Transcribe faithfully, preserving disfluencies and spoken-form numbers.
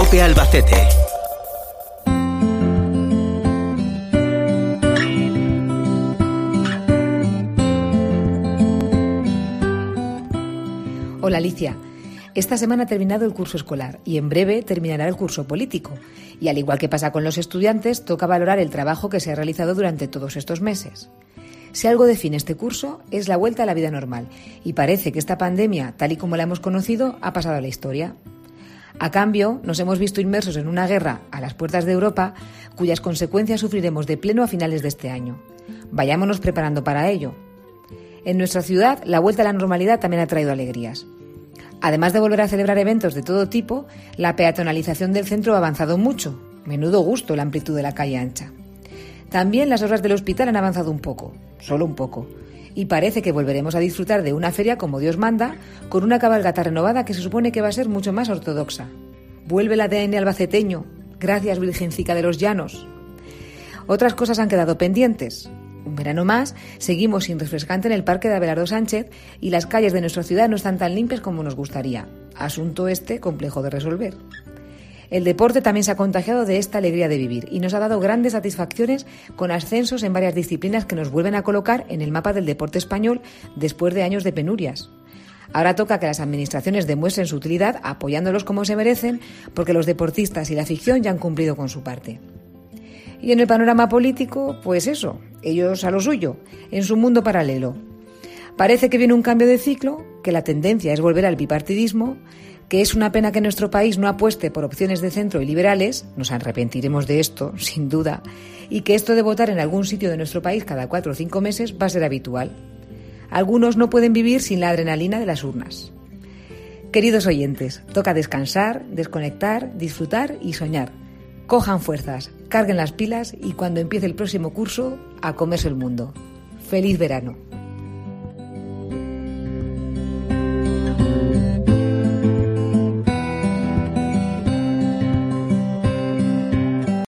COPE Albacete. Hola Alicia, esta semana ha terminado el curso escolar y en breve terminará el curso político. Y al igual que pasa con los estudiantes, toca valorar el trabajo que se ha realizado durante todos estos meses. Si algo define este curso es la vuelta a la vida normal y parece que esta pandemia, tal y como la hemos conocido, ha pasado a la historia. A cambio, nos hemos visto inmersos en una guerra a las puertas de Europa cuyas consecuencias sufriremos de pleno a finales de este año. Vayámonos preparando para ello. En nuestra ciudad, la vuelta a la normalidad también ha traído alegrías. Además de volver a celebrar eventos de todo tipo, la peatonalización del centro ha avanzado mucho. Menudo gusto la amplitud de la calle ancha. También las obras del hospital han avanzado un poco, solo un poco. Y parece que volveremos a disfrutar de una feria como Dios manda, con una cabalgata renovada que se supone que va a ser mucho más ortodoxa. Vuelve el A D N albaceteño. Gracias, Virgencica de los Llanos. Otras cosas han quedado pendientes. Un verano más, seguimos sin refrescante en el Parque de Abelardo Sánchez y las calles de nuestra ciudad no están tan limpias como nos gustaría. Asunto este complejo de resolver. El deporte también se ha contagiado de esta alegría de vivir y nos ha dado grandes satisfacciones con ascensos en varias disciplinas que nos vuelven a colocar en el mapa del deporte español después de años de penurias. Ahora toca que las administraciones demuestren su utilidad apoyándolos como se merecen, porque los deportistas y la afición ya han cumplido con su parte. Y en el panorama político, pues eso, ellos a lo suyo, en su mundo paralelo. Parece que viene un cambio de ciclo, que la tendencia es volver al bipartidismo, que es una pena que nuestro país no apueste por opciones de centro y liberales, nos arrepentiremos de esto, sin duda, y que esto de votar en algún sitio de nuestro país cada cuatro o cinco meses va a ser habitual. Algunos no pueden vivir sin la adrenalina de las urnas. Queridos oyentes, toca descansar, desconectar, disfrutar y soñar. Cojan fuerzas, carguen las pilas y cuando empiece el próximo curso, a comerse el mundo. ¡Feliz verano!